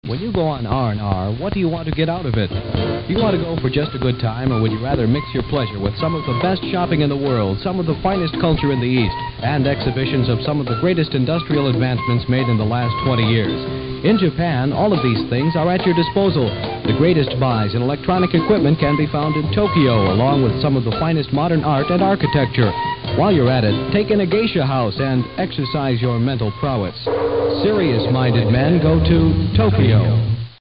When you go on R&R, what do you want to get out of it? Do you want to go for just a good time, or would you rather mix your pleasure with some of the best shopping in the world, some of the finest culture in the East, and exhibitions of some of the greatest industrial advancements made in the last 20 years? In Japan, all of these things are at your disposal. The greatest buys in electronic equipment can be found in Tokyo, along with some of the finest modern art and architecture. While you're at it, take in a geisha house and exercise your mental prowess. Serious-minded men go to Tokyo.